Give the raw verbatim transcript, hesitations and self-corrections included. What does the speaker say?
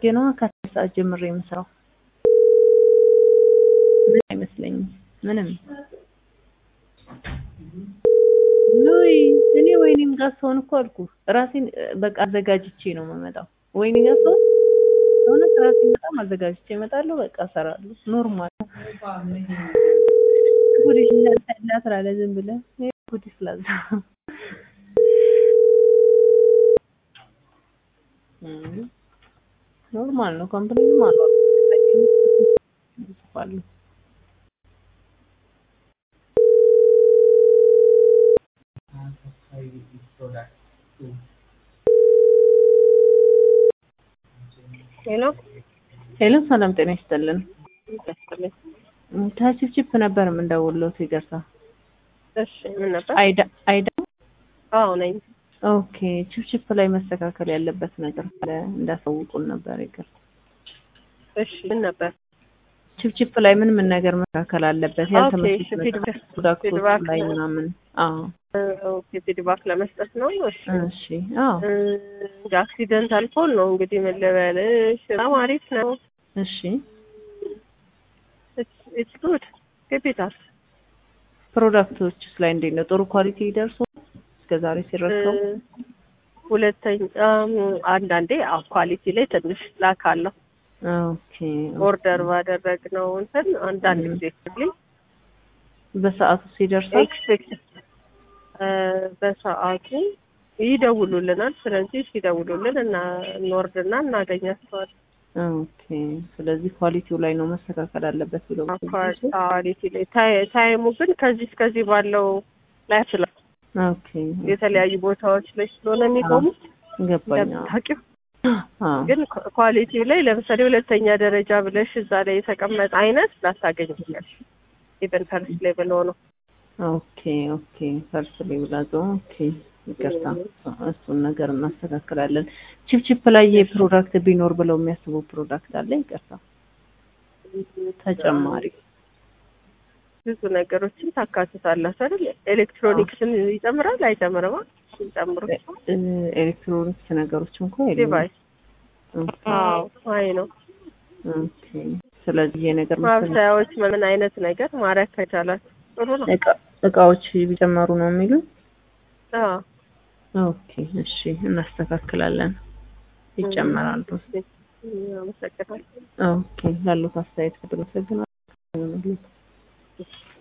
ነው ከሰዓት ጀምሬ የምሰራው ምን አይመስለኝም ምንም ሉይ እኔ ወይኔም ጋር ሰውን እኮ አልኩ ራሴን በቃ አዘጋጅቼ ነው የምመጣው ወይኔ ጋር ሰው ሆነ ራሴን በጣም አዘጋጅቼ እመጣለሁ በቃ እሰራለሁ ኖርማል ጉዲሽ ለተላ ስላለ ዝም ብለህ ጉዲሽ ስላለ ኖርማል ነው ኮምፕሌን ማለት ነው ሄሎ ሄሎ ሰላም ጤና ይስጥልን ታችፕ ነበር ምን ደውሎት ይገርሳ እሺ ምን ነበር አይዳ አይዳ አዎ ነኝ ኦኬ ችፕችፕ ላይ መስተካከል ያለበት ነገር ካለ እንዳሳውቁን ነበር ይገርሳ እሺ ምን ነበር ችፕችፕ ላይ ምን ምን ነገር መስተካከል አለበት ያልተመሰለ ፕሮዳክቶች ላይ ምናምን አዎ ኦኬ ፊድባክ ለመስጠት ነው እሺ እሺ አዎ አክሲደንት አልፎን ነው እንግዲህ ምን ልበልሽ በጣም አሪፍ ነው እሺ it's good capital ፕሮዳክቶች ላይ እንዴት ነው ጥሩ ኳሊቲ ይደርሱ እስከዛሬ ሲረከቡ ሁለተኛ አንዳንዴ አው ኳሊቲ ላይ ትንሽ ላክ አለው ኦኬ ኦርደር ባደረግነው እንትን አንዳንድ ጊዜ ስለዚህ በሰዓቱ ሲደርስ ኤክስፔክት በሰዓቱ ይደውሉልናል ስለዚህ ሲደውሉልን እና እንወርድና እናገኛቸዋለን ኦኬ ስለዚህ ኳሊቲው ላይ ነው መስተካከል አለበት ብለው ኳሊቲ ላይ ታይሙ ግን ከዚህ እስከዚህ ባለው ላይ አችላል ኦኬ የተለያዩ ቦታዎች ላይ ስለሆነ የሚቆሙት ገባኛ ታውቂው ግን ኳሊቲው ላይ ለምሳሌ ሁለተኛ ደረጃ ብለሽ እዛ ላይ የተቀመጠ አይነት ላታገኝ ይችላል ኢቨን ፈርስት ሌቭል ሆኖ ኦኬ ኦኬ ፈርስት ሌቭል አዞ ኦኬ ይቅርታ እሱን ነገር እናስተካክላለን ቺፕቺፕ ላይ የፕሮዳክት ቢኖር ብለው የሚያስቡ ፕሮዳክት አለ ይቅርታ ተጨማሪ ብዙ ነገሮችን ታካትታለህ አይደል ኤሌክትሮኒክስን ይጨምራል አይጨምርም ይጨምሩ ኤሌክትሮኒክስ ነገሮች እንኳን የለም ዲቫይስ አዎ አይ ነው ኦኬ ስለዚህ የነገር ማብሰያዎች ምን አይነት ነገር ማረክ ከቻላት ጥሩ ነው እቃዎች ቢጨመሩ ነው የሚሉ አዎ ኦኬ እሺ እናስተካክላለን ይጨመራሉ ኦኬ ላሉት አስተያየት ከተመሰገነ